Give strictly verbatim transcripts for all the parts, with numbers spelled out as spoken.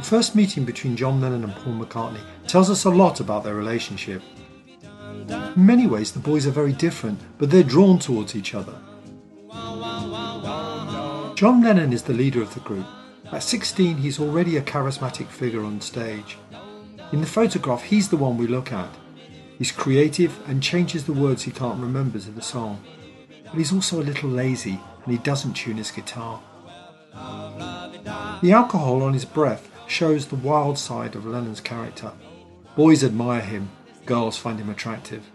The first meeting between John Lennon and Paul McCartney tells us a lot about their relationship. In many ways, the boys are very different, but they're drawn towards each other. John Lennon is the leader of the group. At sixteen, he's already a charismatic figure on stage. In the photograph, he's the one we look at. He's creative and changes the words he can't remember to the song. But he's also a little lazy and he doesn't tune his guitar. The alcohol on his breath shows the wild side of Lennon's character. Boys admire him, girls find him attractive.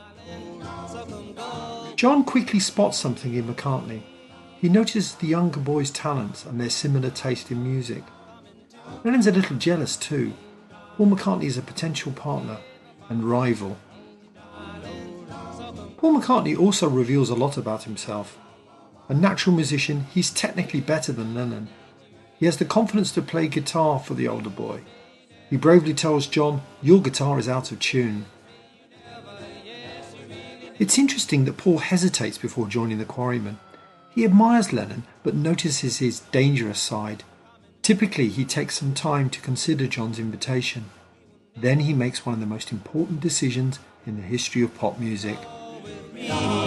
John quickly spots something in McCartney. He notices the younger boys' talents and their similar taste in music. Lennon's a little jealous too. Paul McCartney is a potential partner and rival. Paul McCartney also reveals a lot about himself. A natural musician, he's technically better than Lennon. He has the confidence to play guitar for the older boy. He bravely tells John, "Your guitar is out of tune." It's interesting that Paul hesitates before joining the Quarrymen. He admires Lennon but notices his dangerous side. Typically, he takes some time to consider John's invitation. Then he makes one of the most important decisions in the history of pop music.